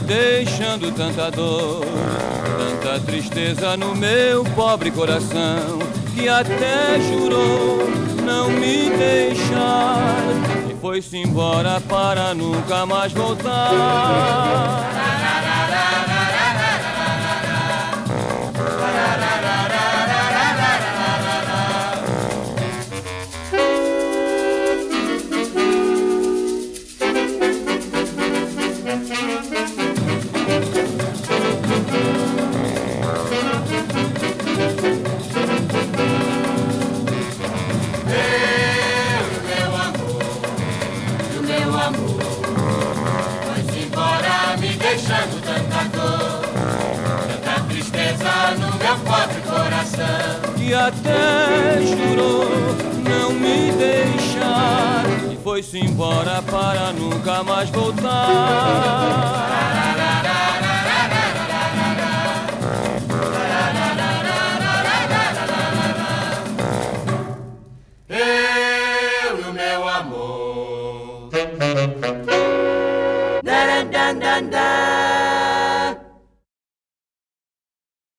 deixando tanta dor, tanta tristeza no meu pobre coração, que até jurou não me deixar e foi-se embora para nunca mais voltar. Deixando tanta dor, tanta tristeza no meu pobre coração, E até jurou não me deixar e foi-se embora para nunca mais voltar. Eu e o meu amor. Dan dan dan dan.